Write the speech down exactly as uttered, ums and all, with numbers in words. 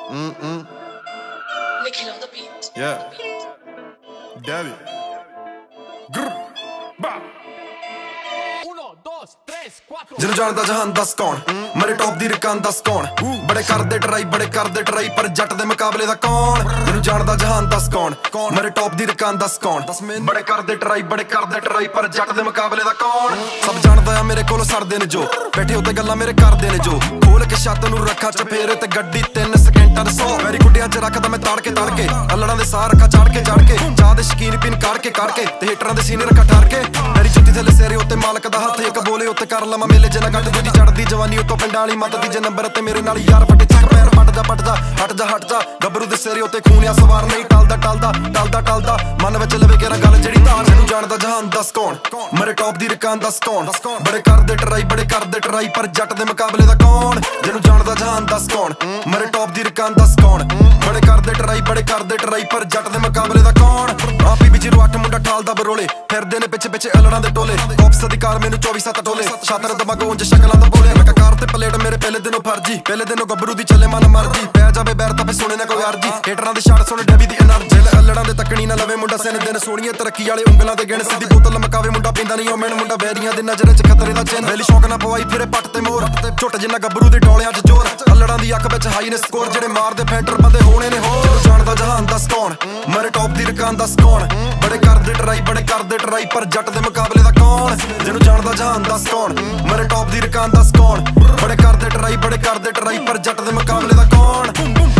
Mm-mm. Nikhil on the beat. Yeah. Daddy. Grr. Bah. ਜਿਹਨੂੰ ਜਾਣਦਾ ਜਹਾਨ ਦੱਸ ਕੌਣ ਮੇਰੇ ਟੌਪ ਦੀ ਰਕਾਨ ਦੱਸ ਕੌਣ ਬੜੇ ਕਰਦੇ ਟਰਾਈ ਬੜੇ ਕਰਦੇ ਟਰਾਈ ਪਰ ਜੱਟ ਦੇ ਮੁਕਾਬਲੇ ਦਾ ਕੌਣ ਜਿਹਨੂੰ ਜਾਣਦਾ ਜਹਾਨ ਦੱਸ ਕੌਣ ਮੇਰੇ ਟੌਪ ਦੀ ਰਕਾਨ ਦੱਸ ਕੌਣ ਬੜੇ ਕਰਦੇ ਟਰਾਈ ਬੜੇ ਕਰਦੇ ਟਰਾਈ ਪਰ ਜੱਟ ਦੇ ਮੁਕਾਬਲੇ ਦਾ ਕੌਣ ਸਭ ਜਾਣਦਾ ਆ ਮੇਰੇ ਕੋਲ ਸੜਦੇ ਨੇ ਜੋ ਬੈਠੇ ਉੱਤੇ ਗੱਲਾਂ ਮੇਰੇ ਕਰਦੇ ਨੇ ਜੋ ਖੋਲ ਕੇ ਛੱਤ ਨੂੰ ਰੱਖਾਂ ਚਫੇਰੇ ਤੇ ਗੱਡੀ ਤਿੰਨ ਸਕਿੰਟਾਂ ਦੇ ਸੌ ਮੇਰੀ ਗੁੱਡਿਆਂ 'ਚ ਰੱਖਦਾ ਮੈਂ ਤੜ ਕੇ ਤੜ ਕੇ ਅਲੜਾਂ ਦੇ ਸਾਹ ਰੱਖਾਂ ਚੜ ਕੇ ਚੜ ਕੇ ਚਾਹ ਦੇ ਸ਼ਕੀਨ ਪੀਨ ਕੱਢ ਕੇ ਕੱਢ ਕੇ ਤੇ ਹੀਟਰਾਂ ਦੇ ਸੀਨੇ ਰੱਖਾਂ ਠਰ ਕੇ ਮੇਰੀ ਜੁੱਤੀ ਥੱਲੇ ਸੇਰੇ ਉੱਤੇ ਮਾਲਕ ਦਾ ਹੱਥ ਇੱਕ ਬੋਲੇ ਉੱਤੇ ਕਰ ਲਵਾਂ ਮੇਲੇ ਜੇ ਨਾ ਗੱਟ ਦੂਜੀ ਚੜਦੀ ਜਵਾਨੀ ਉੱਤੋਂ ਪਿੰਡਾਂ ਵਾਲੀ ਮੱਤ ਦੀ ਜੇ ਨੰਬਰ ਤੇ ਮੇਰੇ ਨਾਲ ਯਾਰ ਫੱਟੇ ਚੱਕ ਪੈਰ ਪੱਟ ਜਾ ਪੱਟ ਜਾ ਹਟ ਜਾ ਹਟ ਜਾ ਗੱਭਰੂ ਦੇ ਸੇਰੇ ਉੱਤੇ ਖੂਨਿਆ ਸਵਾਰ ਨਹੀਂ ਟਲਦਾ ਟਲਦਾ ਟਲਦਾ ਟਲਦਾ ਮਨ ਵਿੱਚ ਲਵੇ ਕੇ ਗੱਲ ਜਿਹੜੀ ਧਾਰ ਜਿਹਨੂੰ ਜਾਣਦਾ ਜਹਾਨ ਦੱਸ ਕੌਣ ਮੇਰੇ ਟੌਪ ਦੀ ਰਕਾਨ ਦੱਸ ਕੌਣ ਬੜੇ ਕਰਦੇ ਟਰਾਈ ਬੜੇ ਕਰਦੇ ਟਰਾਈ ਪਰ ਜੱਟ ਦੇ ਮੁਕਾਬਲੇ ਦਾ ਕੌਣ ਜਿਹਨੂੰ ਜਾਣਦਾ ਜਹਾਨ ਦੱਸ ਕੌਣ ਮੇਰੇ ਟੌਪ ਦੀ ਰਕਾਨ ਦੱਸ ਕੌਣ ਬੜੇ ਕਰਦੇ ਟਰਾਈ ਬੜੇ ਕਰਦੇ ਟਰਾਈ ਪਰ ਜੱਟ ਦੇ ਮੁਕਾਬਲੇ ਦਾ ਕੌਣ ਆਪੀ ਵਿੱਚ ਨੂੰ ਅੱਠ ਮੁੰਡਾ ਠਾਲਦਾ ਬਰੋਲੇ ਫਿਰਦੇ ਨੇ ਪਿੱਛੇ ਪਿੱਛੇ ਅਲੜਾਂ ਦੇ ਟੋਲੇ ਕਾਪਸ ਅਧਿਕਾਰ ਮੈਨੂੰ ਚੌਵੀ ਸੱਤ ਟੋਲੇ ਛਾਤਰ ਦਮਾਗ ਉਂਝ ਸ਼ਕਲਾਂ ਦਾ ਬੋਲੇ ਮੈਂ ਕਾਰ ਤੇ ਪਲੇਟ ਮੇਰੇ ਪਹਿਲੇ ਦਿਨੋਂ ਫਰਜੀ ਪਹਿਲੇ ਦਿਨੋਂ ਗੱਭਰੂ ਦੀ ਚੱਲੇ ਮਨ ਮਰਜੀ ਪੈ ਜਾਵੇ ਬੈਰ ਤਾਂ ਫੇ ਸੁਣੇ ਨਾ ਕੋਈ ਅਰਜੀ ਹੇਟਰਾਂ ਦੇ ਛੱਡ ਸੁਣ ਡੈਬੀ ਦੀ એનર્ਜੀ ਅਲੜਾਂ ਦੇ ਤੱਕਣੀ ਨਾ ਲਵੇ ਮੁੰਡਾ ਸਿਨ ਦਿਨ ਸੋਹਣੀਏ ਤਰੱਕੀ ਵਾਲੇ ਉਂਗਲਾਂ ਤੇ ਗਿਣ ਸਿੱਧੀ ਬੋਤਲ ਮਕਾਵੇ ਮੁੰਡਾ ਪੀਂਦਾ ਨਹੀਂ ਉਹ ਮੈਨੂੰ ਮੁੰਡਾ ਬੈਰੀਆਂ ਦੇ ਨਜ਼ਰ 'ਚ ਖਤਰੇ ਦਾ ਚਿੰਨ ਵੇਲੀ ਸ਼ੌਕ ਨਾ ਪਵਾਈ ਫਿਰੇ ਪੱਟ ਤੇ ਮੋਰ ਝੁੱਟ ਜਿੰਨਾ ਗੱਭਰੂ ਦੇ ਟੋਲਿਆਂ 'ਚ ਜ਼ੋਰ ਅਲੜਾਂ ਦੀ ਅੱਖ ਵਿੱਚ ਹਾਈ ਨੇ ਸਕੋਰ ਜਿਹੜੇ ਮਾਰਦੇ ਫੈਂਟਰ ਬੰਦੇ ਹੋਣੇ ਨੇ ਹੋਰ ਜਿਹਨੂੰ ਜਾਣਦਾ ਜਹਾਨ ਦੱਸ ਕੌਣ ਮੇਰੇ ਟੌਪ ਦੀ ਰਕਾਨ ਦੱਸ ਕੌਣ ਬੜੇ ਕਰਦੇ ਟਰਾਈ ਬੜੇ ਕਰਦੇ ਟਰਾਈ ਪਰ ਜੱਟ ਦੇ ਮੁਕਾਬਲੇ ਦਾ ਕੌਣ ਜਿਹਨੂੰ ਜਾਣਦਾ ਜਹਾਨ ਦੱਸ ਕੌਣ ਮੇਰੇ ਟੌਪ ਦੀ ਰਕਾਨ ਦੱਸ ਕੌਣ ਬੜੇ ਕਰਦੇ ਟਰਾਈ ਬੜੇ ਕਰਦੇ ਟਰਾਈ ਪਰ ਜੱਟ ਦੇ ਮੁਕਾਬਲੇ ਦਾ ਕੌਣ